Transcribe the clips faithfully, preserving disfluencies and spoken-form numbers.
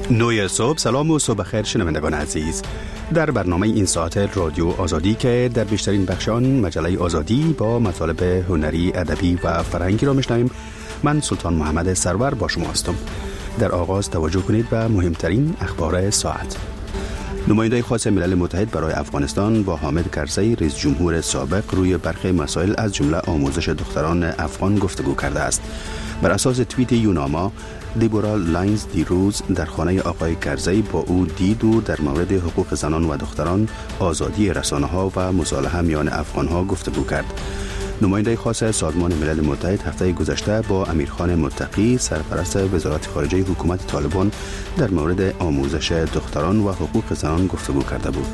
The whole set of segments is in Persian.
نوی صبح، سلام و صبح خیر شنوندگان عزیز. در برنامه این ساعت رادیو آزادی که در بیشترین بخش آن مجله آزادی با مطالب هنری، ادبی و فرهنگی را میشنویم، من سلطان محمد سرور با شما هستم. در آغاز توجه کنید به مهمترین اخبار ساعت. نماینده خاص ملل متحد برای افغانستان با حامد کرزی رئیس جمهور سابق روی برخی مسائل از جمله آموزش دختران افغان گفتگو کرده است. بر اساس توییت یوناما، دیبورا لاینز دیروز در خانه آقای کرزی با او دید و در مورد حقوق زنان و دختران، آزادی رسانه‌ها و مصالحه میان افغان‌ها گفتگو کرد. نماینده خاص سازمان ملل متحد هفته گذشته با امیرخان متقی سرپرست وزارت خارجه حکومت طالبان در مورد آموزش دختران و حقوق زنان گفتگو کرده بود.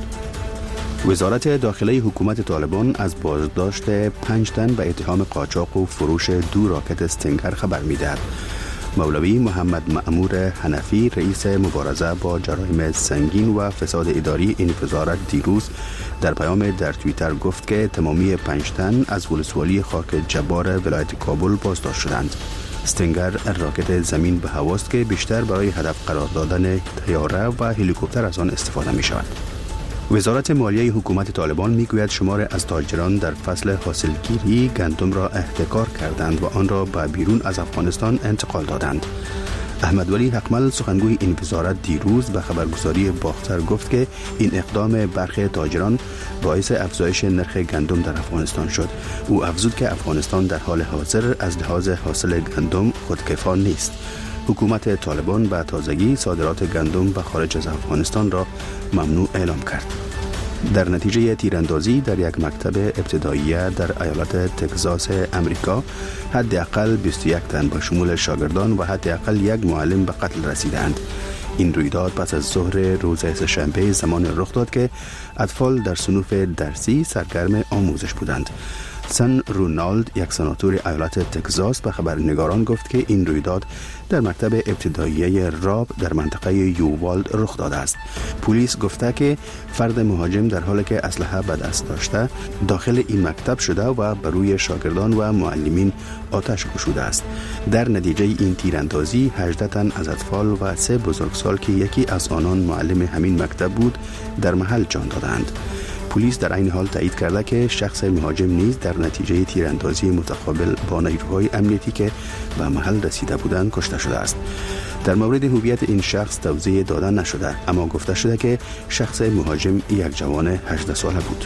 وزارت داخلی حکومت طالبان از بازداشت پنج تن به اتهام قاچاق و فروش دو راکت استینگر خبر می‌دهد. مولوی محمد مأمور حنفی رئیس مبارزه با جرایم سنگین و فساد اداری این وزارت دیروز در پیام در توییتر گفت که تمامی پنج تن از ولسوالی خاک جبار ولایت کابل بازداشت شدند. استینگر راکت زمین به هواست که بیشتر برای هدف قرار دادن طیاره و هلیکوپتر از آن استفاده می شود. وزارت مالیه حکومت طالبان میگوید شمار از تاجران در فصل حاصلگیری گندم را احتکار کردند و آن را به بیرون از افغانستان انتقال دادند. احمد ولی حقمل سخنگوی این وزارت دیروز به خبرگزاری باختر گفت که این اقدام برخی تاجران باعث افزایش نرخ گندم در افغانستان شد. او افزود که افغانستان در حال حاضر از لحاظ حاصل گندم خودکفا نیست. حکومت طالبان به تازگی صادرات گندم به خارج از افغانستان را ممنوع اعلام کرد. در نتیجه تیراندازی در یک مکتب ابتداییه در ایالت تگزاس امریکا، حداقل بیست و یک تن با شمول شاگردان و حداقل یک معلم به قتل رسیدند. این رویداد پس از ظهر روز سه‌شنبه زمان رخ داد که اطفال در صنوف درسی سرگرم آموزش بودند. سن رونالد، یک سناتور ایالت تگزاس، به خبرنگاران گفت که این رویداد در مکتب ابتداییه راب در منطقه یووالد رخ داده است. پلیس گفته که فرد مهاجم در حالی که اسلحه به دست داشته داخل این مکتب شده و بر روی شاگردان و معلمین آتش گشوده است. در نتیجه این تیراندازی هجده تن از اطفال و سه بزرگسال که یکی از آنان معلم همین مکتب بود در محل جان دادند. پلیس در این حال تایید کرده که شخص مهاجم نیز در نتیجه تیراندازی متقابل با نیروهای امنیتی که به محل رسیده بودند کشته شده است. در مورد هویت این شخص توضیح داده نشده، اما گفته شده که شخص مهاجم یک جوان هجده ساله بود.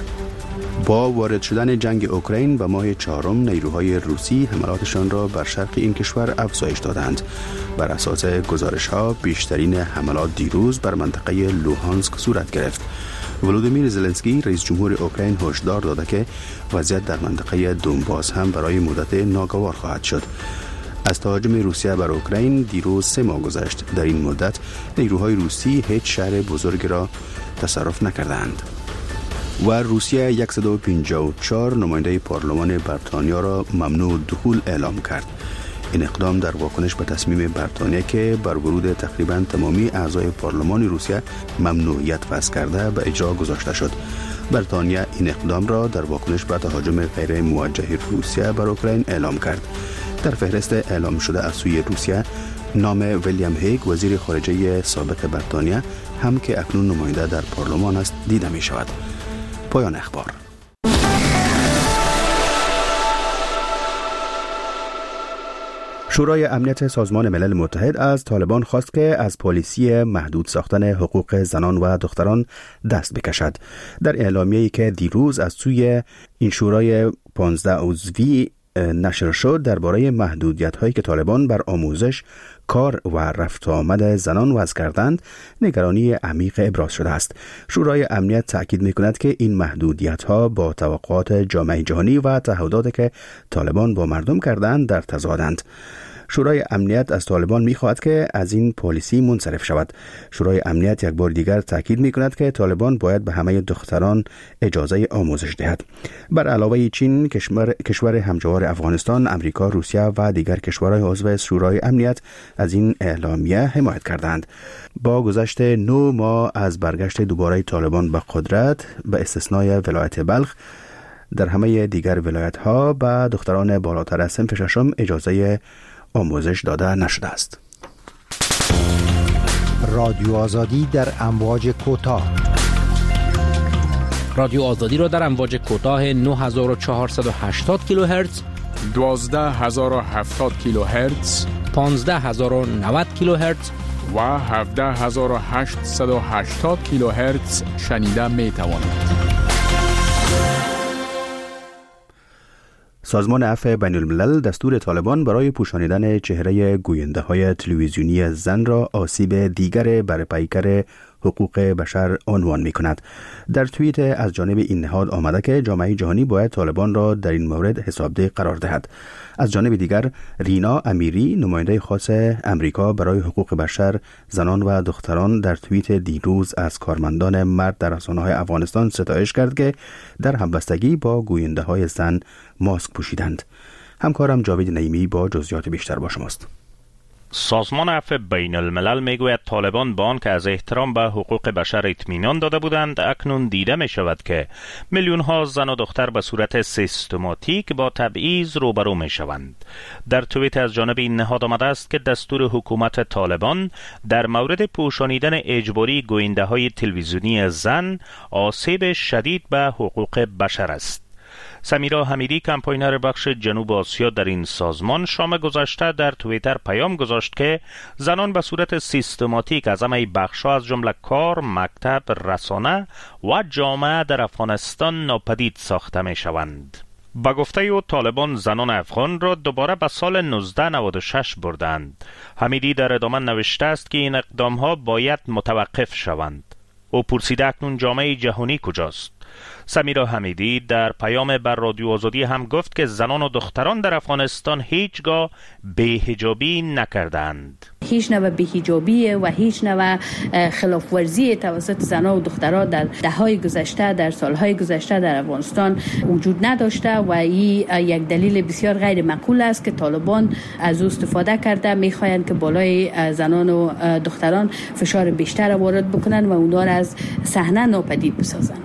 با وارد شدن جنگ اوکراین به ماه چهارم، نیروهای روسی حملاتشان را بر شرق این کشور افزایش دادند. بر اساس گزارش‌ها بیشترین حملات دیروز بر منطقه لوهانسک صورت گرفت. ولودیمیر زلنسکی رئیس جمهور اوکراین هشدار داده که وضعیت در منطقه دونباس هم برای مدت ناگوار خواهد شد. از تهاجم روسیه بر اوکراین دیروز سه ماه گذشت. در این مدت نیروهای روسی هیچ شهر بزرگ را تصرف نکردند. و روسیه صد و پنجاه و چهار نماینده پارلمان بریتانیا را ممنوع دخول اعلام کرد. این اقدام در واکنش به تصمیم بریتانیا که بر ورود تقریباً تمامی اعضای پارلمان روسیه ممنوعیت وضع کرده به اجرا گذاشته شد. بریتانیا این اقدام را در واکنش به تهاجم غیر موجه روسیه بر اوکراین اعلام کرد. در فهرست اعلام شده از سوی روسیه نام ویلیام هیگ، وزیر خارجه سابق بریتانیا، هم که اکنون نماینده در پارلمان است، دیده می شود. پایان اخبار. شورای امنیت سازمان ملل متحد از طالبان خواست که از پالیسی محدود ساختن حقوق زنان و دختران دست بکشد. در اعلامیه‌ای که دیروز از سوی این شورای پانزده عضوی نشر شد درباره محدودیت‌هایی که طالبان بر آموزش، کار و رفت آمد زنان وضع کردند، نگرانی عمیق ابراز شده است. شورای امنیت تاکید می‌کند که این محدودیت‌ها با توقعات جامعه جهانی و تعهداتی که طالبان با مردم کردند در تضادند. شورای امنیت از طالبان می‌خواهد که از این پالیسی منصرف شود. شورای امنیت یک بار دیگر تاکید می‌کند که طالبان باید به همه دختران اجازه آموزش دهد. بر علاوه چین، کشور کشور همجوار افغانستان، امریکا، روسیه و دیگر کشورهای عضو شورای امنیت از این اعلامیه حمایت کردند. با گذشت نه ماه از برگشت دوباره طالبان به قدرت، به استثنای ولایت بلخ، در همه دیگر ولایت‌ها به دختران بالاتر از صنف ششم اجازه آموزش داده نشده است. رادیو آزادی در امواج کوتاه. رادیو آزادی را در امواج کوتاه نه هزار و چهارصد و هشتاد کیلوهرتز، دوازده هزار و هفتاد کیلوهرتز، پانزده هزار و نود کیلوهرتز و هفده هزار و هشتصد و هشتاد کیلوهرتز شنیده می توانید. سازمان عفو بین الملل دستور طالبان برای پوشانیدن چهره گوینده های تلویزیونی زن را آسیب دیگر بر پیکر حقوق بشر عنوان می کند. در توییت از جانب این نهاد آمده که جامعه جهانی باید طالبان را در این مورد حسابده قرار دهد. از جانب دیگر رینا امیری نماینده خاص امریکا برای حقوق بشر زنان و دختران در توییت دیروز از کارمندان مرد در رسانه‌های افغانستان ستایش کرد که در همبستگی با گوینده های زن ماسک پوشیدند. همکارم جاوید نعیمی با جزئیات بیشتر با شماست. سازمان عفو بین الملل میگوید طالبان با آنکه از احترام به حقوق بشر اطمینان داده بودند، اکنون دیده می شود که میلیون ها زن و دختر به صورت سیستماتیک با تبعیض روبرو می شوند. در توییت از جانب این نهاد آمده است که دستور حکومت طالبان در مورد پوشانیدن اجباری گوینده های تلویزیونی زن آسیب شدید به حقوق بشر است. سمیرا حمیدی کمپاینر بخش جنوب آسیا در این سازمان شام گذشته در توییتر پیام گذاشت که زنان به صورت سیستماتیک از همه بخش‌ها از جمله کار، مکتب، رسانه و جامعه در افغانستان ناپدید ساخته می شوند. با گفته او طالبان زنان افغان را دوباره به سال نوزده نود و شش بردند. حمیدی در ادامه نوشته است که این اقدام‌ها باید متوقف شوند. او پرسیده اکنون جامعه جهانی کجاست؟ سمیرا حمیدی در پیام بر رادیو آزادی هم گفت که زنان و دختران در افغانستان هیچگاه بی‌حجابی نکردند. هیچ نوع بی‌حجابی و هیچ نوع خلاف ورزی توسط زنان و دختران در دههای گذشته، در سالهای گذشته در افغانستان وجود نداشته و این یک دلیل بسیار غیر معقول است که طالبان از او استفاده کرده میخواهند که بالای زنان و دختران فشار بیشتر وارد بکنند و اونها را از صحنه ناپدید بسازند.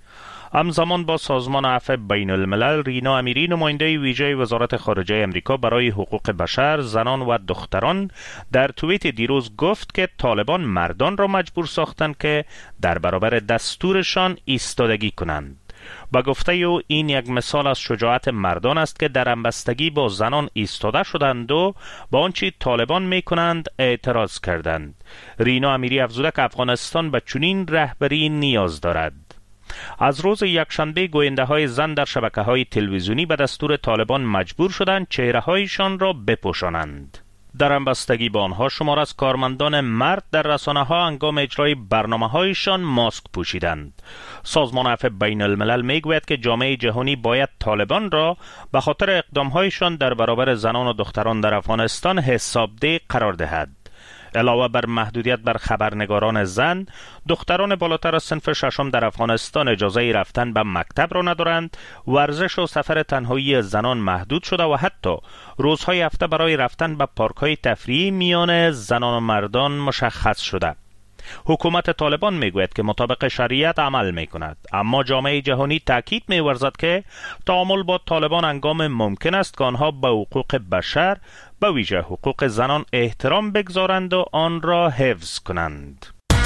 همزمان با سازمان عفو بین الملل رینا امیری نماینده ویژه وزارت خارجه امریکا برای حقوق بشر زنان و دختران در توییت دیروز گفت که طالبان مردان را مجبور ساختند که در برابر دستورشان ایستادگی کنند. با گفته او این یک مثال از شجاعت مردان است که در همبستگی با زنان ایستاده شدند و با آنچه طالبان می کنند اعتراض کردند. رینا امیری افزوده که افغانستان به چنین رهبری نیاز دارد. از روز یکشنبه گوینده های زن در شبکه های تلویزیونی به دستور طالبان مجبور شدند چهره هایشان را بپوشانند. در همبستگی با آنها شمار از کارمندان مرد در رسانه ها هنگام اجرای برنامه هایشان ماسک پوشیدند. سازمان عفو بین الملل می گوید که جامعه جهانی باید طالبان را به خاطر اقدام هایشان در برابر زنان و دختران در افغانستان حسابده قرار دهد. علاوه بر محدودیت بر خبرنگاران زن، دختران بالاتر از صنف ششم در افغانستان اجازه رفتن به مکتب را ندارند، ورزش و سفر تنهایی زنان محدود شده و حتی روزهای هفته برای رفتن به پارک‌های تفریحی میان زنان و مردان مشخص شده. حکومت طالبان میگوید که مطابق شریعت عمل میکند، اما جامعه جهانی تاکید می‌ورزد که تعامل با طالبان هنگام ممکن است که آنها به حقوق بشر به ویژه حقوق زنان احترام بگذارند و آن را حفظ کنند.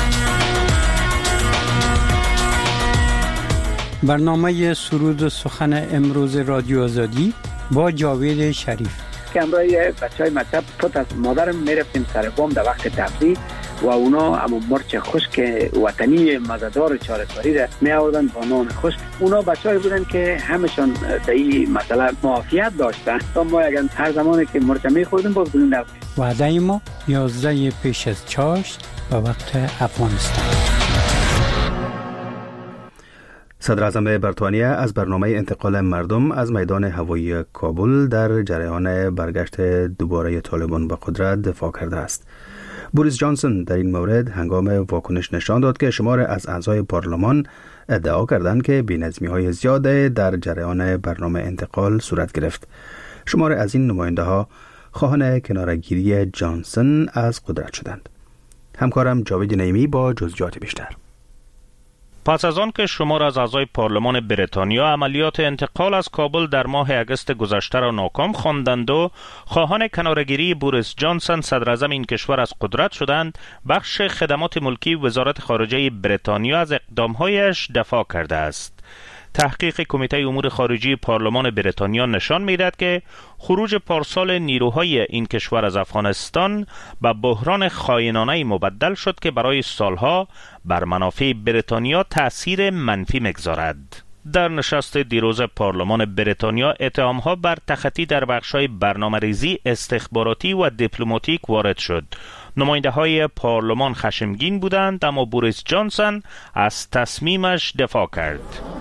برنامه سرود و سخن امروز رادیو آزادی با جاوید شریف. که امروز بچهای مکتب پت از مادرم میرفتیم سر بام در وقت تفریح و اونا اما مرچ خشک وطنی مزه‌دار چاره‌کاری را می آوردن با نان خشک. اونا بچه‌ای بودن که همشون در این مسئله معافیت داشتن. تا ما اگر هر زمانی که مرچ می‌خوردیم باز بودیم نبود. وعده ما یازده پیش از چاشت به وقت افغانستان. صدر اعظم بریتانیا از برنامه انتقال مردم از میدان هوایی کابل در جریان برگشت دوباره طالبان به قدرت دفاع کرده است. بوریس جانسون در این مورد هنگام واکنش نشان داد که شمار از اعضای پارلمان ادعا کردند که بی‌نظمی‌های زیاد در جریان برنامه انتقال صورت گرفت. شمار از این نماینده ها خواهان کنارگیری جانسون از قدرت شدند. همکارم جاوید نعیمی با جزئیات بیشتر. پس از آن که شمار از اعضای پارلمان بریتانیا عملیات انتقال از کابل در ماه اگست گذشته را ناکام خواندند و خواهان کناره‌گیری بوریس جانسون صدر اعظم این کشور از قدرت شدند، بخش خدمات ملکی وزارت خارجه بریتانیا از اقدامهایش دفاع کرده است. تحقیق کمیته امور خارجی پارلمان بریتانیا نشان می‌دهد که خروج پارسال نیروهای این کشور از افغانستان به بحران خائنانه مبدل شد که برای سالها بر منافع بریتانیا تأثیر منفی می‌گذارد. در نشست دیروز پارلمان بریتانیا اتهام‌ها بر تخطی در بخش‌های برنامه‌ریزی استخباراتی و دیپلماتیک وارد شد. نماینده‌های پارلمان خشمگین بودند، اما بوریس جانسون از تصمیمش دفاع کرد.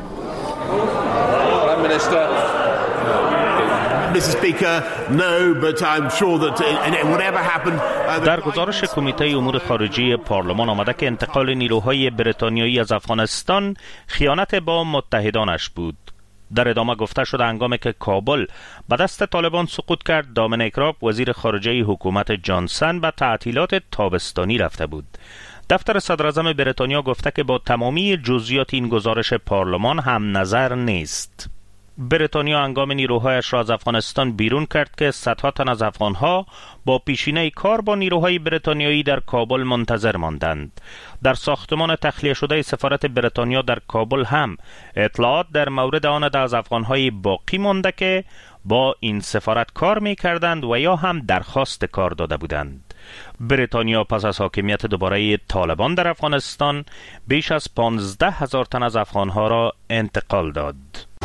در گزارش کمیته امور خارجی پارلمان آمده که انتقال نیروهای بریتانیایی از افغانستان خیانت با متحدانش بود. در ادامه گفته شد هنگامی که کابل به دست طالبان سقوط کرد، دامینیک راب وزیر خارجه حکومت جانسون به تعطیلات تابستانی رفته بود. دفتر صدر اعظم بریتانیا گفته که با تمامی جزئیات این گزارش پارلمان هم نظر نیست. بریتانیا هنگام نیروهایش را از افغانستان بیرون کرد که صدها تن از افغانها با پیشینه کار با نیروهای بریتانیایی در کابل منتظر ماندند. در ساختمان تخلیه شده سفارت بریتانیا در کابل هم اطلاعات در مورد آن از افغانهای باقی مانده که با این سفارت کار می کردند و یا هم درخواست کار داده بودند. بریتانیا پس از حاکمیت دوباره طالبان در افغانستان بیش از پانزده هزار تن از افغانها را انتقال داد.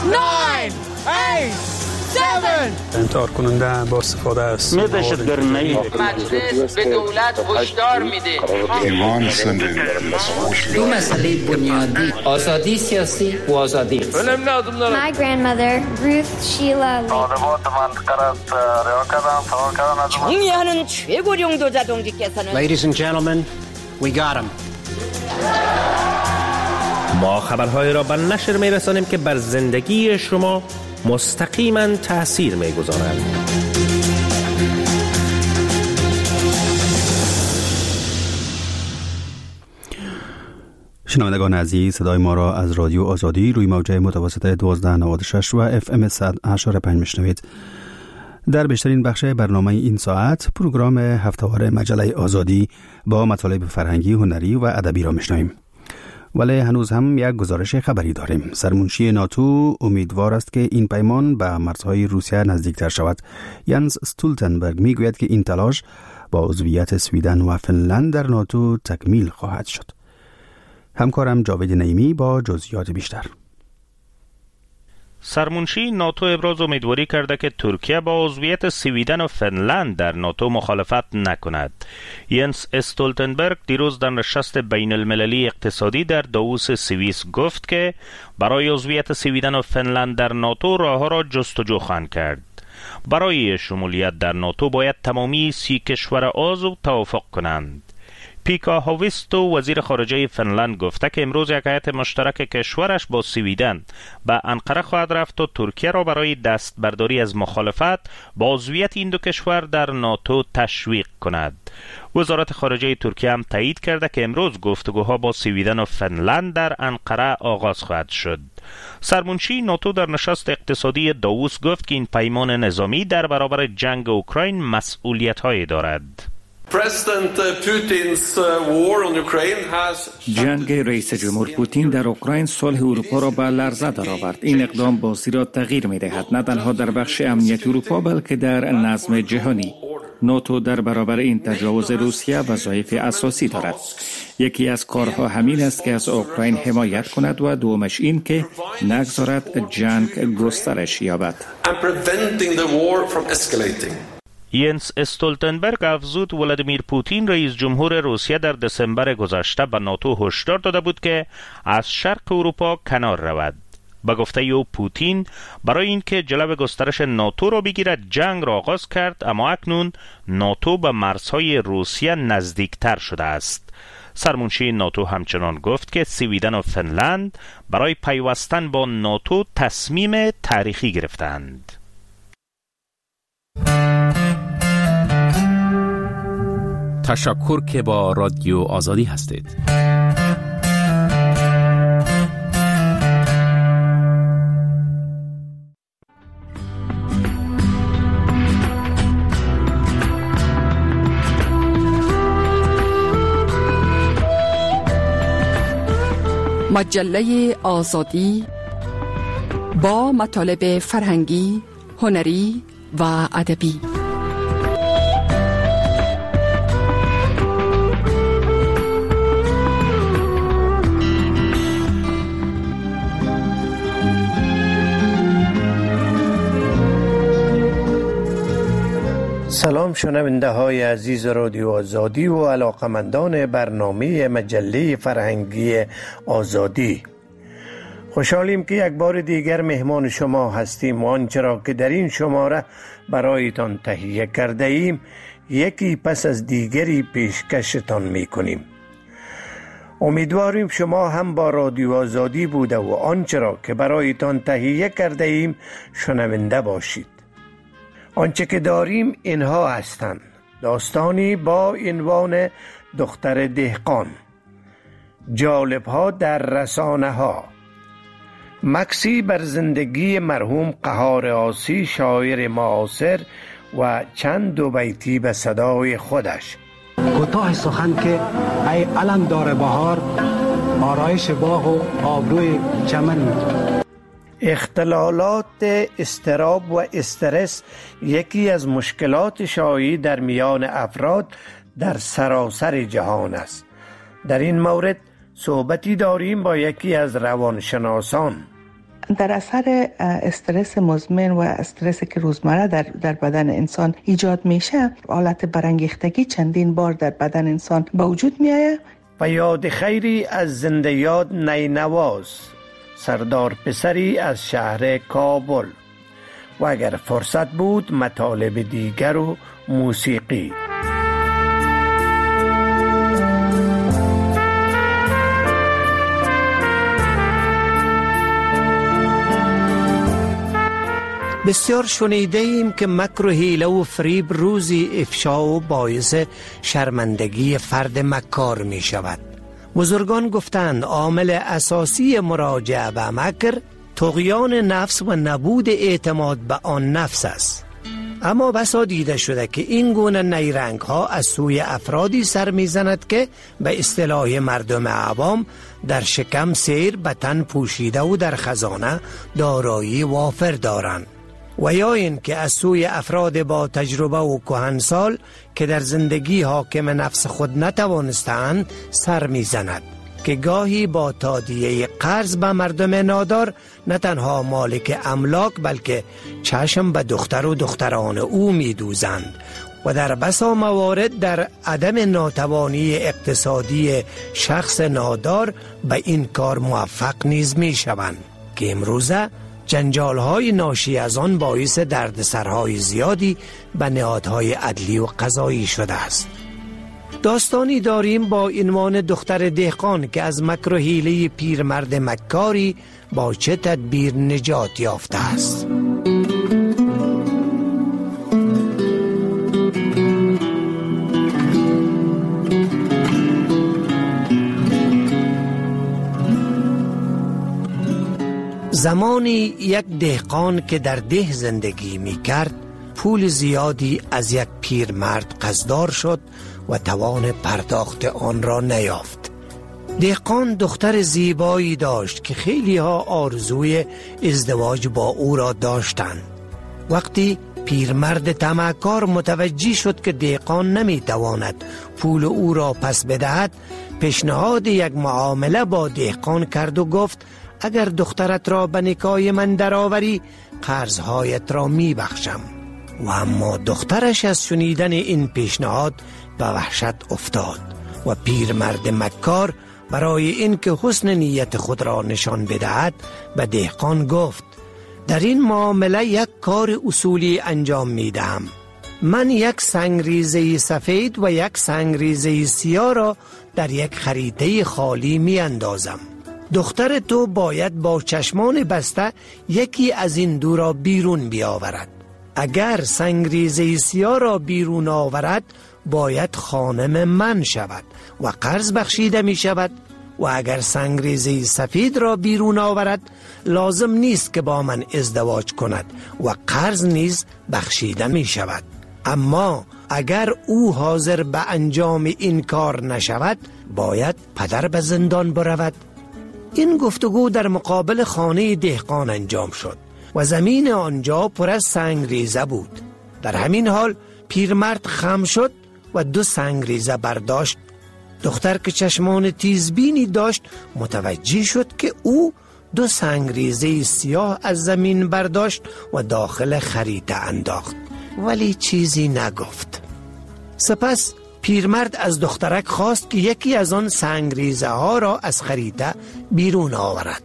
انتحار کننده با استفاده از مجلس به دولت هشدار میده دو مسئله بنیادی، آزادی سیاسی و آزادی اقتصادی. My grandmother Ruth Sheila 정의하는 최고領導자동직께서는 Ladies and gentlemen, we got him. ما خبرهای را به نشر می‌رسانیم که بر زندگی شما مستقیما تأثیر می‌گذارند. شنوندگان عزیز، صدای ما را از رادیو آزادی روی موج متوسط دوازده نود و شش و اف ام صد و هشت و پنج میشنوید. در بیشترین بخش برنامه این ساعت پروگرام هفته‌وار مجله آزادی با مطالب فرهنگی، هنری و ادبی را میشنویم. ولی هنوز هم یک گزارش خبری داریم. سرمنشی ناتو امیدوار است که این پیمان به مرزهای روسیه نزدیکتر شود. ینس استولتنبرگ میگوید که این تلاش با عضویت سویدن و فنلند در ناتو تکمیل خواهد شد. همکارم جاوید نعیمی با جزئیات بیشتر. سرمنشی ناتو ابراز امیدواری کرده که ترکیه با عضویت سویدن و فنلند در ناتو مخالفت نکند. ینس استولتنبرگ دیروز در نشست بین المللی اقتصادی در داووس سوئیس گفت که برای عضویت سویدن و فنلند در ناتو راهها را جستجو خواهند کرد. برای شمولیت در ناتو باید تمامی سی کشور عضو توافق کنند. پیکا هاویستو وزیر خارجه فنلند گفته که امروز یک هیئت مشترک کشورش با سویدن به انقره خواهد رفت و ترکیه را برای دستبرداری از مخالفت با عضویت این دو کشور در ناتو تشویق کند. وزارت خارجه ترکیه هم تایید کرده که امروز گفتگوها با سویدن و فنلند در انقره آغاز خواهد شد. سرمنشی ناتو در نشست اقتصادی داووس گفت که این پیمان نظامی در برابر جنگ اوکراین مسئولیت‌هایی دارد. جنگ رئیس جمهور پوتین در اوکراین صلح اروپا را به لرزه درآورد. این اقدام بازی را تغییر می‌دهد، نه تنها در بخش امنیت اروپا بلکه در نظم جهانی. ناتو در برابر این تجاوز روسیه وظایف اساسی دارد. یکی از کارها همین است که از اوکراین حمایت کند و دومش این که نگذارد جنگ گسترش یابد. ینس استولتنبرگ افزود ولادیمیر پوتین رئیس جمهور روسیه در دسامبر گذشته به ناتو هشدار داده بود که از شرق اروپا کنار رود. با گفته او پوتین برای اینکه جلو گسترش ناتو را بگیرد جنگ را آغاز کرد، اما اکنون ناتو به مرزهای روسیه نزدیکتر شده است. سرمنشی ناتو همچنان گفت که سویدن و فنلند برای پیوستن با ناتو تصمیم تاریخی گرفتند. تشکر که با رادیو آزادی هستید. مجله آزادی با مطالب فرهنگی، هنری و ادبی. سلام شنونده های عزیز رادیو آزادی و علاقمندان برنامه مجله فرهنگی آزادی. خوشحالیم که یک بار دیگر مهمان شما هستیم و آنچه را که در این شماره برایتان تهیه کرده ایم یکی پس از دیگری پیشکشتان می کنیم. امیدواریم شما هم با رادیو آزادی بوده و آنچه را که برایتان تهیه کرده ایم شنونده باشید. آنچه که داریم اینها هستند: داستانی با عنوان دختر دهقان، جالب ها در رسانه ها، مکسی بر زندگی مرحوم قهار آسی شاعر معاصر و چند دو بیتی به صدای خودش. کوتاه سخن که ای علم دار بهار، آرایش باغ و آبروی چمن. اختلالات اضطراب و استرس یکی از مشکلات شایع در میان افراد در سراسر جهان است. در این مورد صحبتی داریم با یکی از روانشناسان. در اثر استرس مزمن و استرسی که روزمره در, در بدن انسان ایجاد میشه، حالت برانگیختگی چندین بار در بدن انسان به وجود میآید. و یاد خیری از زنده یاد نینواز، سردار پسری از شهر کابل، و اگر فرصت بود مطالب دیگر و موسیقی. بسیار شنیده ایم که مکر و حیله و فریب روزی افشا و باعث شرمندگی فرد مکار می شود. بزرگان گفتند عامل اساسی مراجعه به مکر طغیان نفس و نبود اعتماد به آن نفس است. اما بسا دیده شده که این گونه نیرنگ ها از سوی افرادی سر میزند که به اصطلاح مردم عوام در شکم سیر به تن پوشیده و در خزانه دارایی وافر دارند، و یا این که از سوی افراد با تجربه و کهنسال که در زندگی حاکم نفس خود نتوانستند سر میزند، که گاهی با تادیه قرض به مردم نادار نه تنها مالک املاک بلکه چشم به دختر و دختران او میدوزند و در بسا موارد در عدم ناتوانی اقتصادی شخص نادار به این کار موفق نیز می شوند، که امروزه جنجال‌های ناشی از آن باعث دردسرهای زیادی به نهادهای عدلی و قضایی شده است. داستانی داریم با عنوان دختر دهقان که از مکر و حیله پیرمرد مکاری با چه تدبیر نجات یافته است. زمانی یک دهقان که در ده زندگی می کرد پول زیادی از یک پیرمرد قصدار شد و توان پرداخت آن را نیافت. دهقان دختر زیبایی داشت که خیلی ها آرزوی ازدواج با او را داشتند. وقتی پیرمرد طمعکار متوجه شد که دهقان نمی تواند پول او را پس بدهد، پیشنهاد یک معامله با دهقان کرد و گفت اگر دخترت را به نکاح من درآوری قرضهایت را می بخشم. و اما دخترش از شنیدن این پیشنهاد به وحشت افتاد و پیرمرد مکار برای اینکه حسن نیت خود را نشان بدهد به دهقان گفت در این معامله یک کار اصولی انجام می دهم. من یک سنگریزه سفید و یک سنگریزه سیاه را در یک خریطه خالی می اندازم. دختر تو باید با چشمان بسته یکی از این دو را بیرون بیاورد. اگر سنگریزه سیاه را بیرون آورد باید خانم من شود و قرض بخشیده می شود، و اگر سنگریزه سفید را بیرون آورد لازم نیست که با من ازدواج کند و قرض نیز بخشیده می شود. اما اگر او حاضر به انجام این کار نشود باید پدر به زندان برود. این گفتگو در مقابل خانه دهقان انجام شد و زمین آنجا پر از سنگریزه بود. در همین حال پیرمرد خم شد و دو سنگریزه برداشت. دختر که چشمان تیزبینی داشت متوجه شد که او دو سنگریزه سیاه از زمین برداشت و داخل خریطه انداخت، ولی چیزی نگفت. سپس پیرمرد از دخترک خواست که یکی از آن سنگریزه ها را از خریطه بیرون آورد.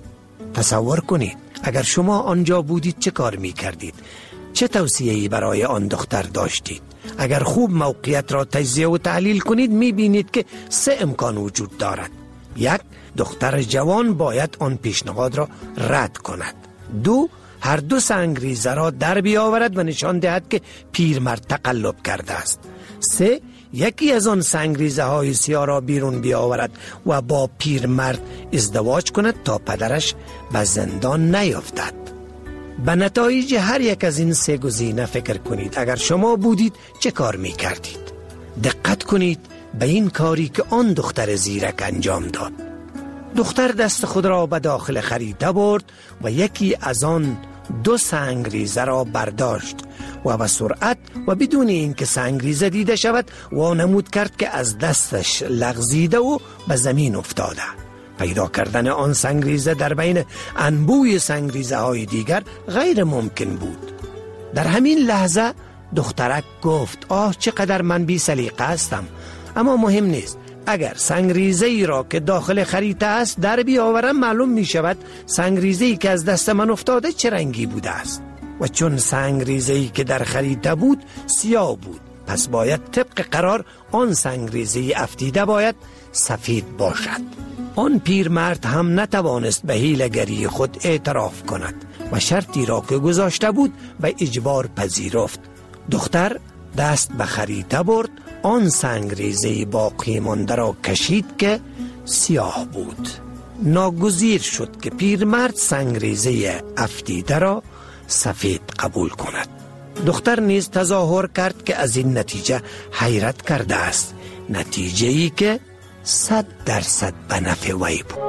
تصور کنید اگر شما آنجا بودید چه کار می کردید؟ چه توصیه‌ای برای آن دختر داشتید؟ اگر خوب موقعیت را تجزیه و تحلیل کنید می بینید که سه امکان وجود دارد. یک، دختر جوان باید آن پیشنهاد را رد کند. دو، هر دو سنگریزه را در بیاورد و نشان دهد که پیرمرد تقلب کرده است. سه، یکی از آن سنگریزه های سیاه را بیرون بیاورد و با پیرمرد ازدواج کند تا پدرش به زندان نیفتد. به نتایج هر یک از این سه گزینه فکر کنید. اگر شما بودید چه کار می کردید؟ دقت کنید به این کاری که آن دختر زیرک انجام داد. دختر دست خود را به داخل خریطه برد و یکی از آن دو سنگریزه را برداشت و به سرعت و بدون اینکه سنگریزه دیده شود وانمود کرد که از دستش لغزیده و به زمین افتاده. پیدا کردن آن سنگریزه در بین انبوی سنگریزه های دیگر غیر ممکن بود. در همین لحظه دخترک گفت آه چقدر من بی سلیقه هستم، اما مهم نیست. اگر سنگریزه ای را که داخل خریطه است در بیاورم معلوم می شود سنگریزه ای که از دست من افتاده چه رنگی بوده است. و چون سنگریزه ای که در خریطه بود سیاه بود، پس باید طبق قرار آن سنگریزه افتیده باید سفید باشد. آن پیرمرد هم نتوانست به حیله‌گری خود اعتراف کند و شرطی را که گذاشته بود به اجبار پذیرفت. دختر دست به خریطه برد، آن سنگریزه باقی مانده را کشید که سیاه بود. ناگزیر شد که پیرمرد سنگریزه افتیده را سفید قبول کند. دختر نیز تظاهر کرد که از این نتیجه حیرت کرده است، نتیجه ای که صد درصد به نفع وی بود.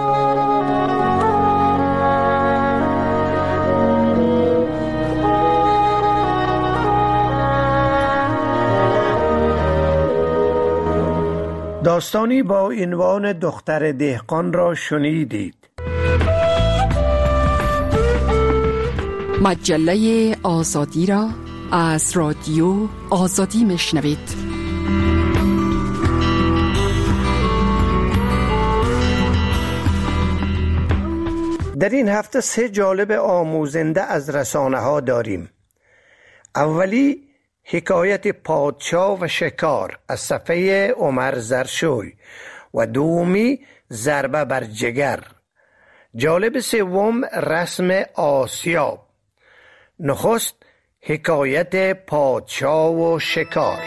داستانی با عنوان دختر دهقان را شنیدید. مجله آزادی را از رادیو آزادی میشنوید. در این هفته سه جالب آموزنده از رسانه ها داریم. اولی حکایت پادشاه و شکار از صفحه عمر زرشوی و دومی ضربه بر جگر. جالب سوم رسم آسیاب. نخست حکایت پادشاه و شکار.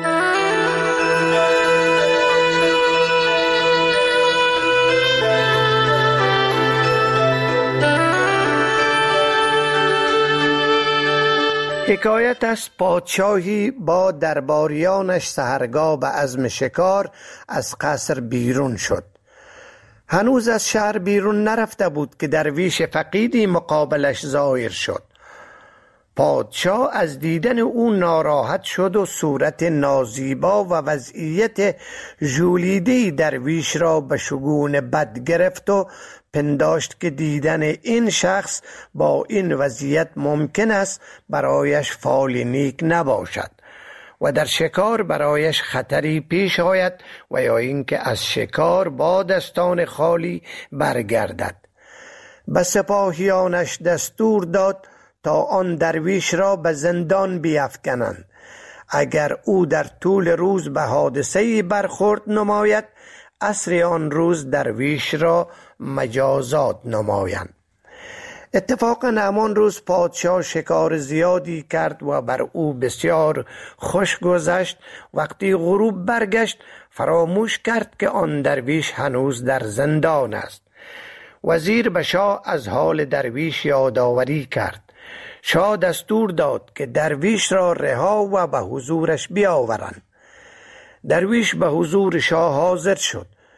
حکایت از پادشاهی با درباریانش سحرگاه به عزم شکار از قصر بیرون شد. هنوز از شهر بیرون نرفته بود که درویش فقیدی مقابلش ظاهر شد. پادشاه از دیدن او ناراحت شد و صورت نازیبا و وضعیت ژولیده درویش را به شگون بد گرفت و پنداشت که دیدن این شخص با این وضعیت ممکن است برایش فال نیک نباشد و در شکار برایش خطری پیش آید و یا اینکه از شکار با دستان خالی برگردد. به سپاهیانش دستور داد تا آن درویش را به زندان بیفکنند. اگر او در طول روز به حادثه‌ای برخورد نماید، عصر آن روز درویش را مجازات نمایند. اتفاقا همان روز پادشاه شکار زیادی کرد و بر او بسیار خوش گذشت. وقتی غروب برگشت فراموش کرد که آن درویش هنوز در زندان است. وزیر به شاه از حال درویش یادآوری کرد. شاه دستور داد که درویش را رها و به حضورش بیاورند. درویش به حضور شاه حاضر شد.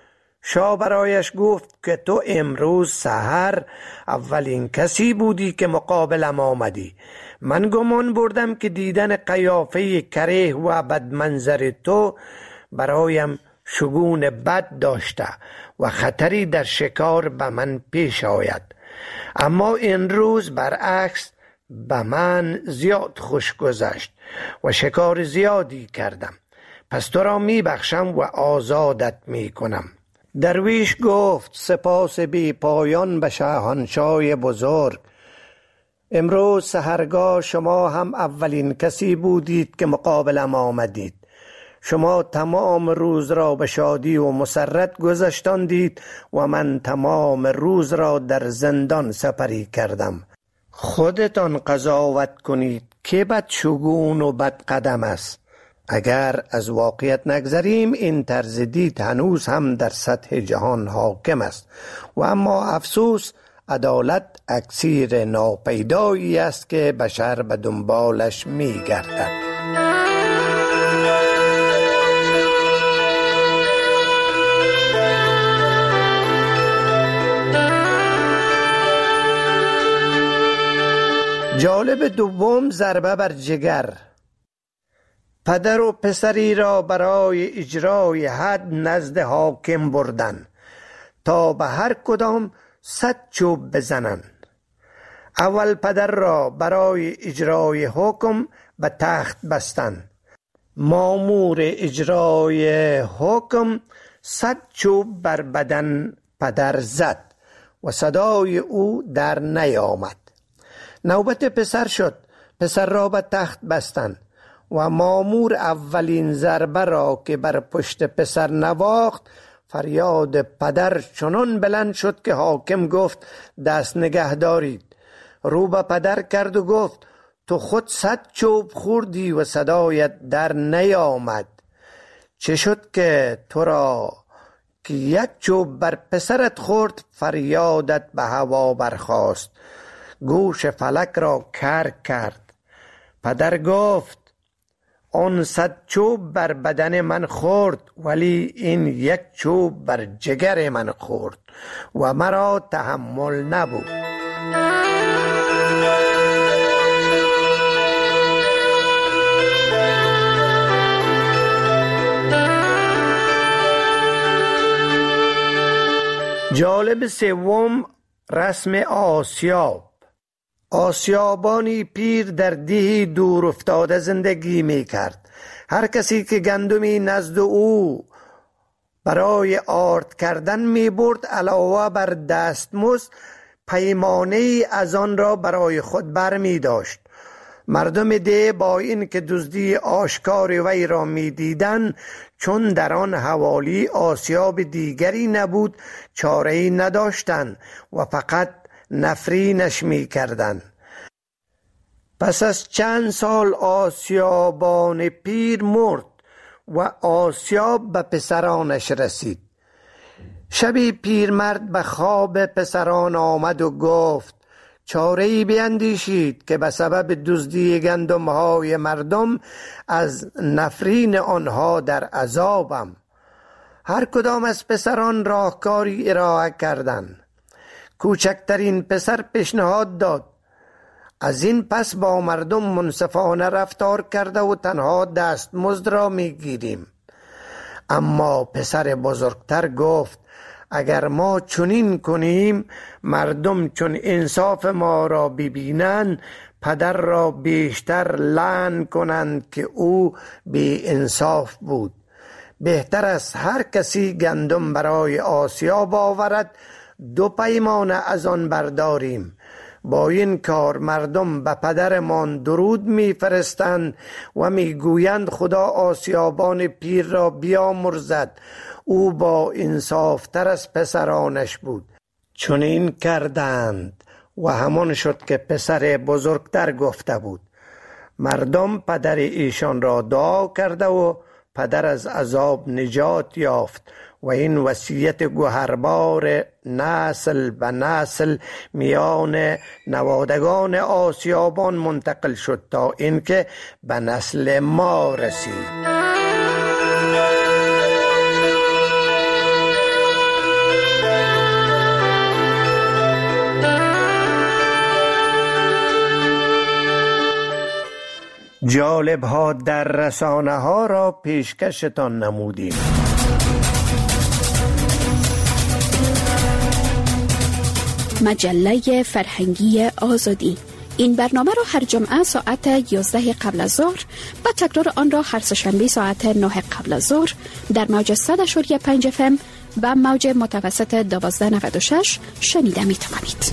شاه برایش گفت که تو امروز سحر اولین کسی بودی که مقابلم آمدی. من گمان بردم که دیدن قیافه کریه و بدمنظر تو برایم شگون بد داشته و خطری در شکار به من پیش آید، اما این روز برعکس به من زیاد خوش گذشت و شکار زیادی کردم، پس تو را می بخشم و آزادت می کنم. درویش گفت سپاس بی پایان به شاهنشاه بزرگ. امروز سحرگاه شما هم اولین کسی بودید که مقابلم آمدید. شما تمام روز را به شادی و مسرت گذشتاندید و من تمام روز را در زندان سپری کردم. خودتان قضاوت کنید که بدشگون و بدقدم است. اگر از واقعیت نگذریم این طرز دید هنوز هم در سطح جهان حاکم است و اما افسوس عدالت اکسیر ناپیدایی است که بشر به دنبالش می گردد. جالب دوم، ضربه بر جگر. پدر و پسری را برای اجرای حد نزد حاکم بردن تا به هر کدام صد چوب بزنند. اول پدر را برای اجرای حکم به تخت بستند. مامور اجرای حکم صد چوب بر بدن پدر زد و صدای او در نیامد. نوبت پسر شد. پسر را به تخت بستند و مامور اولین ضربه را که بر پشت پسر نواخت، فریاد پدر چنان بلند شد که حاکم گفت دست نگه دارید. رو به پدر کرد و گفت تو خود صد چوب خوردی و صدایت در نیامد. چه شد که تو را که یک چوب بر پسرت خورد فریادت به هوا برخاست، گوش فلک را کر کرد. پدر گفت آن صد چوب بر بدن من خورد ولی این یک چوب بر جگر من خورد و مرا تحمل نبود. جالب سوم، رسم آسیاب. آسیابانی پیر در دهی دور افتاده زندگی می کرد. هر کسی که گندمی نزد او برای آرد کردن می برد علاوه بر دستمزد پیمانه ای از آن را برای خود بر می داشت. مردم ده با این که دزدی آشکار وی را می دیدن، چون در آن حوالی آسیاب دیگری نبود چاره‌ای نداشتند و فقط نفرینش می کردن. پس از چند سال آسیابان پیر مرد و آسیاب به پسرانش رسید. شبی پیرمرد به خواب پسران آمد و گفت چاره‌ای بیندیشید که به سبب دزدی گندم‌های مردم از نفرین آنها در عذابم. هر کدام از پسران راهکاری ارائه کردند. کوچکترین پسر پیشنهاد داد از این پس با مردم منصفانه رفتار کرده و تنها دستمزد را میگیریم. اما پسر بزرگتر گفت اگر ما چنین کنیم مردم چون انصاف ما را ببینند پدر را بیشتر لعن کنند که او بی انصاف بود. بهتر است هر کسی گندم برای آسیاب آورد، دو پیمانه از آن برداریم. با این کار مردم به پدرمان درود می فرستند و می گویند خدا آسیابان پیر را بیامرزد، او با انصاف تر از پسرانش بود. چنین کردند و همان شد که پسر بزرگتر گفته بود. مردم پدر ایشان را دعا کرده و پدر از عذاب نجات یافت و این وصیت گوهربار نسل به نسل میان نوادگان آسیابان منتقل شد تا اینکه به نسل ما رسید. جالب ها در رسانه ها را پیشکشتان نمودیم. مجله فرهنگی آزادی. این برنامه را هر جمعه ساعت یازده قبل از ظهر و تکرار آن را هر سه‌شنبه ساعت نه قبل از ظهر در موج صد و پنج اف ام و موج متوسط دوازده نود و شش شنیده می توانید.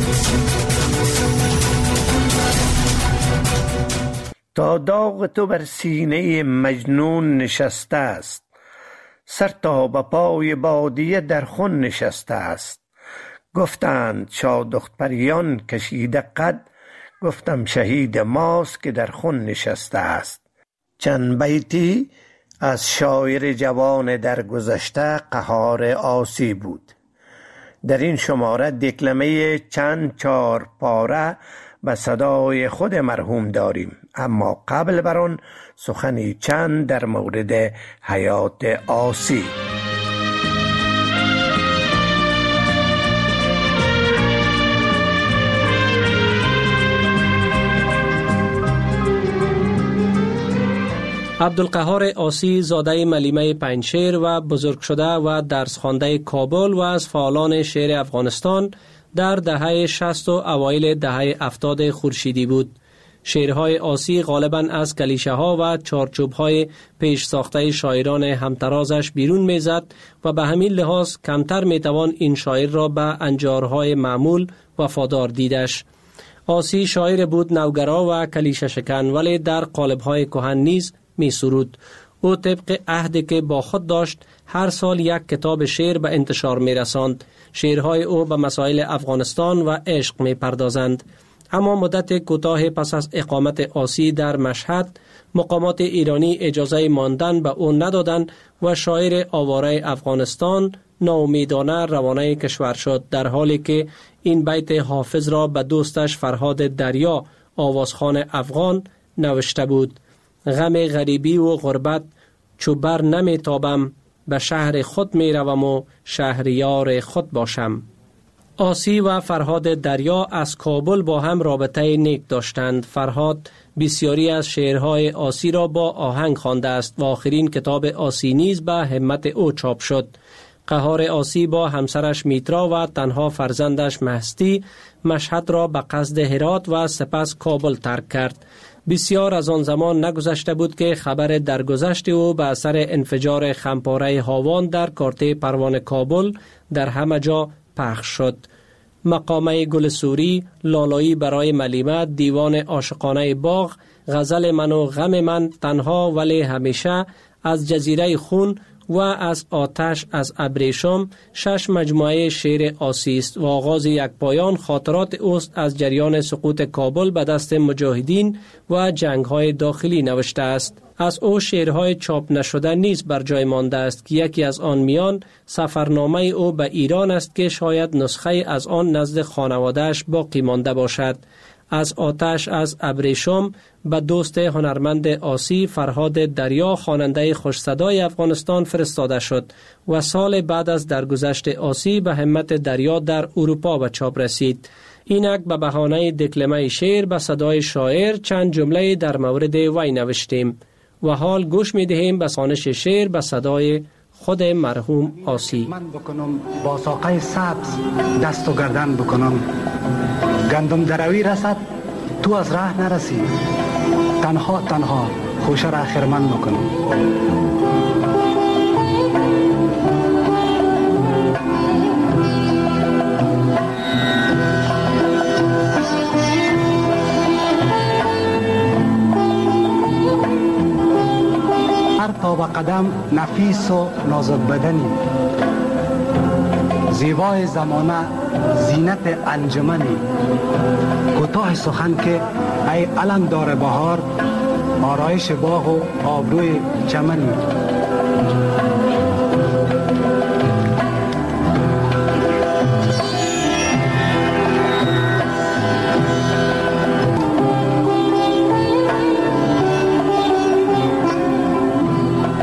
تا داغ تو بر سینه مجنون نشسته است، سر تا به پای بادیه در خون نشسته است. گفتند شادخت پریان کشیده قد، گفتم شهید ماست که در خون نشسته است. چند بیتی از شاعر جوان در گذشته قهار آسی بود. در این شماره دکلمه چند چار پاره به صدای خود مرحوم داریم، اما قبل بر آن سخنی چند در مورد حیات آسی. عبدالقهار آسی زاده ملیمه پنجشیر و بزرگ شده و درس خوانده کابل و از فعالان شعر افغانستان در دهه شصت و اوایل دهه هفتاد خورشیدی بود. شعرهای آسی غالباً از کلیشه ها و چارچوب های پیش ساخته شاعران همترازش بیرون میزد و به همین لحاظ کمتر میتوان این شاعر را به انجارهای معمول وفادار دیدش. آسی شاعر بود نوگرا و کلیشه شکن، ولی در قالب‌های کهن نیز می سرود. او طبق عهدی که با خود داشت هر سال یک کتاب شعر به انتشار می رساند. شعرهای او به مسائل افغانستان و عشق می پردازند. اما مدت کوتاه پس از اقامت آسی در مشهد، مقامات ایرانی اجازه ماندن به او ندادند و شاعر آواره افغانستان ناامیدانه روانه کشور شد، در حالی که این بیت حافظ را به دوستش فرهاد دریا آوازخوان افغان نوشته بود: غم غریبی و غربت چو بر نمی تابم، به شهر خود می روم و شهریار خود باشم. آسی و فرهاد دریا از کابل با هم رابطه نیک داشتند. فرهاد بسیاری از شعرهای آسی را با آهنگ خوانده است و آخرین کتاب آسی نیز به همت او چاپ شد. قهار آسی با همسرش میترا و تنها فرزندش مهستی مشهد را به قصد هرات و سپس کابل ترک کرد. بسیار از آن زمان نگذشته بود که خبر درگذشت او به اثر انفجار خمپاره هاوان در کارته پروان کابل در همه جا پخش شد. مقامه گل سوری، لالایی برای ملیمه، دیوان عاشقانه باغ، غزل من و غم من، تنها ولی همیشه، از جزیره خون و از آتش از ابریشم، شش مجموعه شعر آسی است و آغاز یک پایان خاطرات اوست از جریان سقوط کابل به دست مجاهدین و جنگ‌های داخلی نوشته است. از او شعرهای چاپ نشده نیز بر جای مانده است که یکی از آن میان سفرنامه او به ایران است که شاید نسخه از آن نزد خانواده‌اش باقی مانده باشد. از آتش از ابریشم به دوست هنرمند آسی فرهاد دریا خواننده خوش صدای افغانستان فرستاده شد و سال بعد از درگذشت آسی به همت دریا در اروپا به چاپ رسید. اینک به بهانه دکلمه شعر به صدای شاعر چند جمله در مورد وی نوشتیم و حال گوش می دهیم به خوانش شعر به صدای خود مرحوم آسی. من بکنم با ساقه سبز دست و گردن بکنم، گندم دروی رسد تو از راه نرسی، تنها تنها خوشه را خرمن بکنم. هر تا به قدم نفیس و نازک بدنی، زیبای زمانه زینت انجمنی، کوتاه سخن که ای علم دار بهار، آرایش باغ و آبروی چمنی.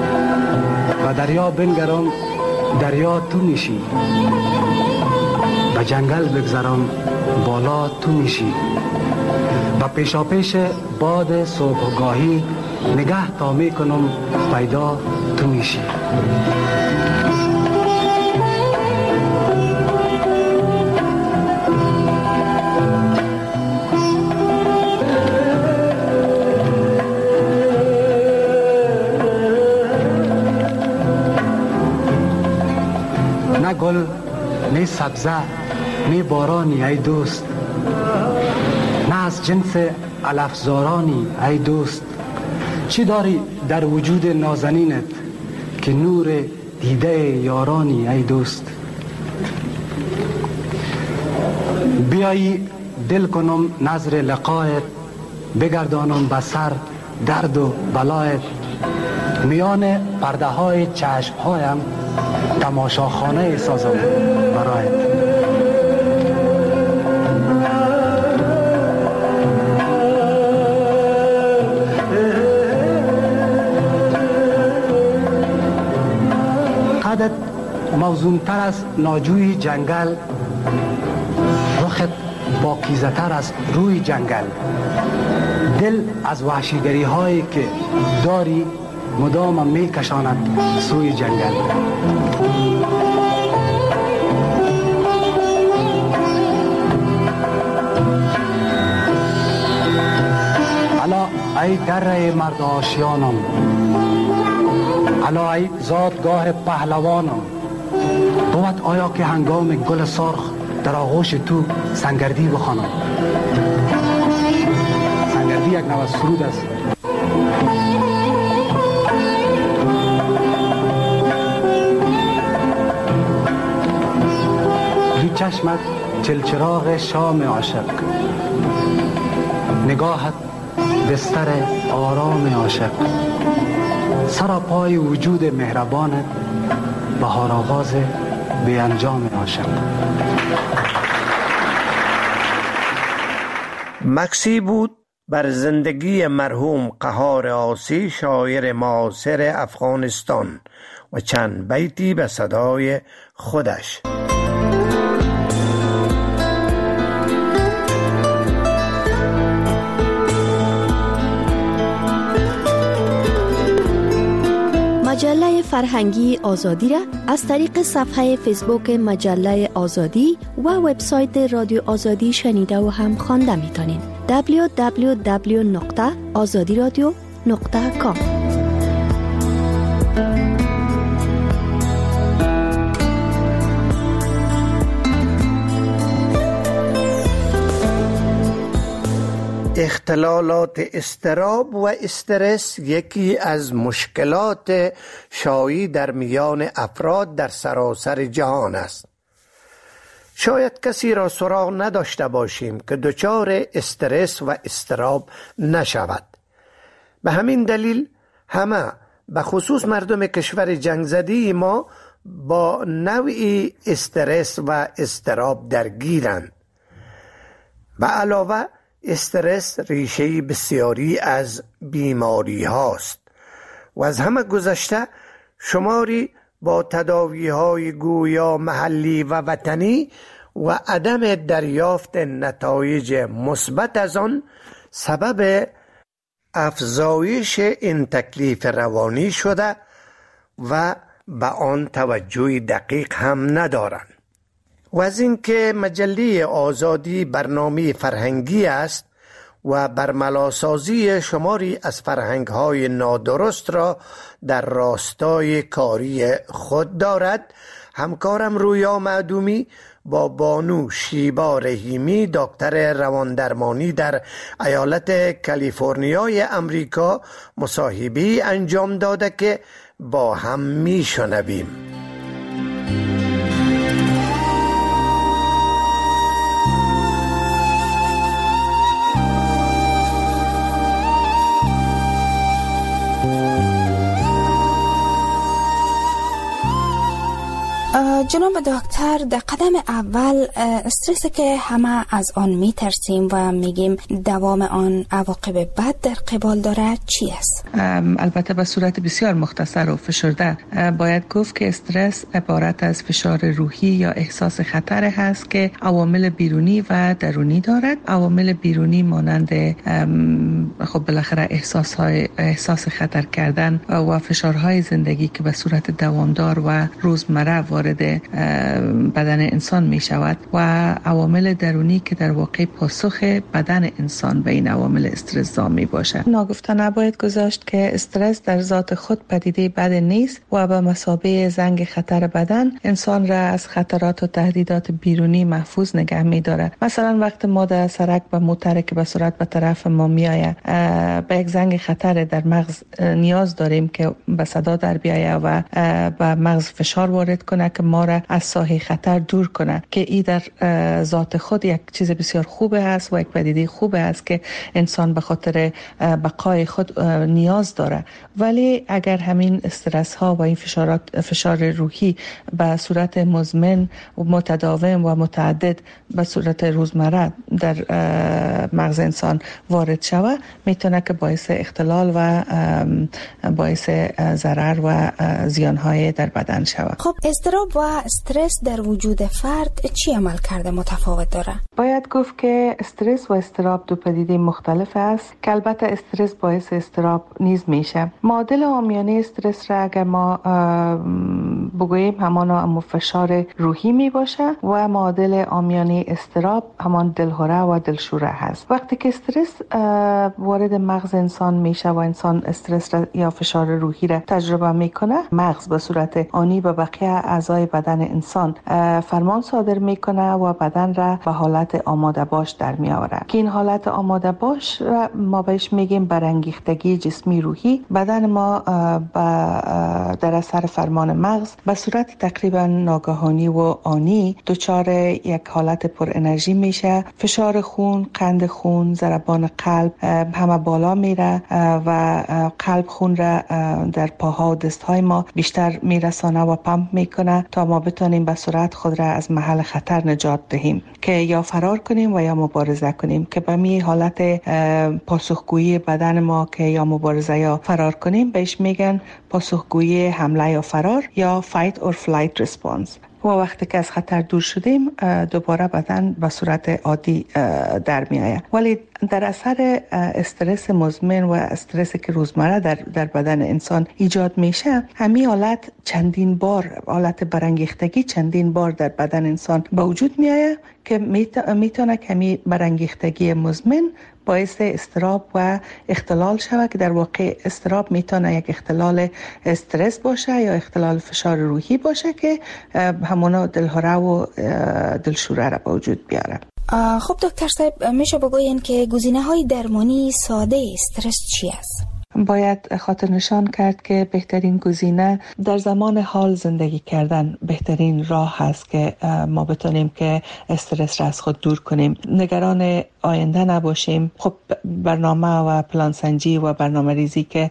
و دریا بنگرم، دریا تو میشی، به جنگل بگذرم بالا تو میشی، و پیشا پیش باد صبحگاهی نگه تا میکنم پیدا تو میشی. نه گل، نه سبزه، نه بارانی ای دوست، نه از جنس علفزارانی ای دوست. چی داری در وجود نازنینت که نور دیده یارانی ای دوست؟ بیایی دل کنم نظر لقایت، بگردانم بسر درد و بلایت. میان پرده های چشم هایم تماشاخانه سازم برایت. قدت موزونتر از ناجوی جنگل، رخت باکیزتر از روی جنگل. دل از وحشیگری هایی که داری مدام می کشاند سوی جنگل. الا ای دره مرد آشیانم، الا ای زادگاه پهلوانم. بود آیا که هنگام گل سرخ در آغوش تو سنگردی بخوانم؟ سنگردی یک نوع سرود است. چشمت چلچراغ شام عاشق، نگاهت بستر آرام عاشق. سر پای وجود مهربانت، بهار آغاز بی انجام عاشق. مکسی بود بر زندگی مرحوم قهار عاصی، شاعر معاصر افغانستان، و چند بیتی به صدای خودش. مجله فرهنگی آزادی را از طریق صفحه فیسبوک مجله آزادی و وبسایت رادیو آزادی شنیده و هم خوانده میتونین. دبلیو دبلیو دبلیو نقطه آزادی رادیو نقطه کام. اختلالات اضطراب و استرس یکی از مشکلات شایع در میان افراد در سراسر جهان است. شاید کسی را سراغ نداشته باشیم که دچار استرس و اضطراب نشود. به همین دلیل همه، به خصوص مردم کشور جنگ زده ما، با نوعی استرس و اضطراب درگیرند. به علاوه استرس ریشه بسیاری از بیماری هاست و از همه گذشته شماری با تداوی های گویا محلی و وطنی و عدم دریافت نتایج مثبت از آن سبب افزایش این تکلیف روانی شده و به آن توجه دقیق هم ندارند. و از اینکه مجله آزادی برنامه فرهنگی است و برملاسازی شماری از فرهنگ‌های نادرست را در راستای کاری خود دارد، همکارم رویا معدومی با بانو شیبا رحیمی، دکتر رواندرمانی در ایالت کالیفرنیای امریکا، مصاحبه‌ای انجام داده که با هم میشنویم. جناب دکتر، در قدم اول استرسی که همه از آن میترسیم و میگیم دوام آن عواقب بد در قبال داره چی است؟ البته به صورت بسیار مختصر و فشرده باید گفت که استرس عبارت از فشار روحی یا احساس خطر هست که عوامل بیرونی و درونی دارد. عوامل بیرونی مانند خب بالاخره احساس های احساس خطر کردن و فشارهای زندگی که به صورت دوامدار و روزمره وارد بدن انسان می شود و عوامل درونی که در واقع پاسخ بدن انسان به این عوامل استرس زا می باشد. ناگفته نباید گذاشت که استرس در ذات خود پدیده بد نیست و به مثابه زنگ خطر بدن انسان را از خطرات و تهدیدات بیرونی محفوظ نگه می دارد. مثلا وقت ما در سرک و موتر که به صورت به طرف ما می آید به یک زنگ خطر در مغز نیاز داریم که به صدا در بیاید و به مغز فشار وارد کنه که ما را از ساحه خطر دور کنه که این در ذات خود یک چیز بسیار خوبه است و یک پدیده خوبه است که انسان به خاطر بقای خود نیاز داره. ولی اگر همین استرس ها و این فشارات فشار روحی به صورت مزمن و متداوم و متعدد به صورت روزمره در مغز انسان وارد شود میتونه که باعث اختلال و باعث ضرر و زیان های در بدن شود. خب اضطراب و استرس در وجود فرد چی عمل کرده متفاوت داره؟ باید گفت که استرس و اضطراب دو پدیده مختلف است که البته استرس باعث اضطراب نیز میشه. معادل عامیانه استرس را اگر ما بگوییم همانا اما فشار روحی می باشه و معادل عامیانه اضطراب همان دلهره و دلشوره هست. وقتی که استرس وارد مغز انسان میشه و انسان استرس را یا فشار روحی را تجربه میکنه، مغز به صورت آنی به بقیه اعضای بدن انسان فرمان صادر میکنه و بدن را به حالت آماده باش در میآوره که این حالت آماده باش را ما بهش میگیم برانگیختگی جسمی روحی. بدن ما در اثر فرمان مغز به صورت تقریبا ناگهانی و آنی دچار یک حالت پر انرژی میشه. فشار خون، قند خون، ضربان قلب همه بالا میره و قلب خون را در پاها و دستهای ما بیشتر میرسانه و پمپ میکنه تا ما بتونیم به سرعت خود را از محل خطر نجات دهیم که یا فرار کنیم و یا مبارزه کنیم که به می حالت پاسخگویی بدن ما که یا مبارزه یا فرار کنیم بهش میگن پاسخگویی حمله یا فرار یا fight or flight response. و وقتی که از خطر دور شدیم دوباره بدن به صورت عادی در می آید. ولی در اثر استرس مزمن و استرسی که روزمره در در بدن انسان ایجاد میشه، همین حالت چندین بار، حالت برانگیختگی چندین بار در بدن انسان به وجود می آید که میتونه کمی برانگیختگی مزمن باعث اضطراب و اختلال شود که در واقع اضطراب میتونه یک اختلال استرس باشه یا اختلال فشار روحی باشه که همونا دلهره و دلشوره را به وجود بیاره. خب دکتر صاحب، میشه بگوین که گزینه‌های درمانی ساده استرس چی است؟ باید خاطر نشان کرد که بهترین گزینه در زمان حال زندگی کردن بهترین راه هست که ما بتونیم که استرس را از خود دور کنیم. نگران آینده نباشیم. خب برنامه و پلانسنجی و برنامه ریزی که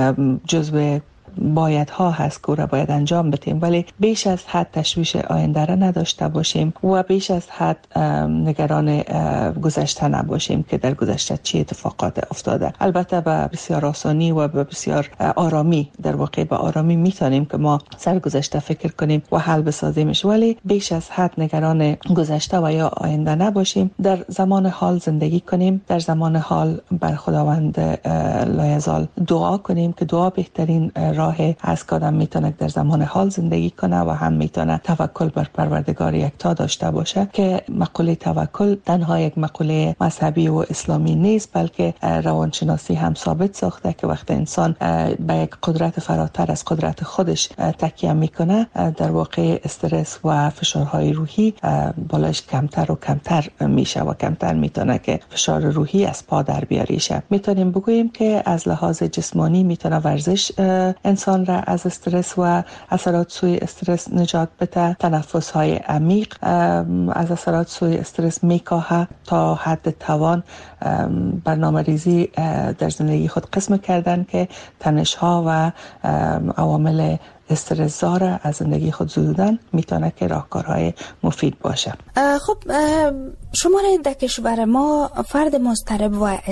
جزو باید ها هست که را باید انجام بدیم، ولی بیش از حد تشویش آینده را نداشته باشیم و بیش از حد نگران گذشته نباشیم که در گذشته چه اتفاقات افتاده. البته به بسیار آسانی و به بسیار آرامی، در واقع به آرامی میتونیم که ما سر گذشته فکر کنیم و حل بسازیمش، ولی بیش از حد نگران گذشته و یا آینده نباشیم. در زمان حال زندگی کنیم، در زمان حال بر خداوند لایزال دعا کنیم که دعا بهترین راه از که آدم میتونه در زمان حال زندگی کنه و هم میتونه توکل بر پروردگار یکتا داشته باشه که مقوله توکل تنها یک مقوله مذهبی و اسلامی نیست، بلکه روانشناسی هم ثابت ساخته که وقتی انسان به یک قدرت فراتر از قدرت خودش تکیه میکنه، در واقع استرس و فشارهای روحی بالاش کمتر و کمتر میشه و کمتر میتونه که فشار روحی از پا در بیاریشه. میتونیم بگوییم که از لحاظ جسمانی میتونه ورزش انسان را از استرس و اثرات سوی استرس نجات بده. تنفس های عمیق از اثرات سوی استرس میکاهه تا حد توان. برنامه ریزی در زندگی خود قسم کردن که تنش ها و عوامل استرس زار از زندگی خود زدودن میتونه که راهکارهای مفید باشه. خب شماره در کشور ما فرد مضطرب و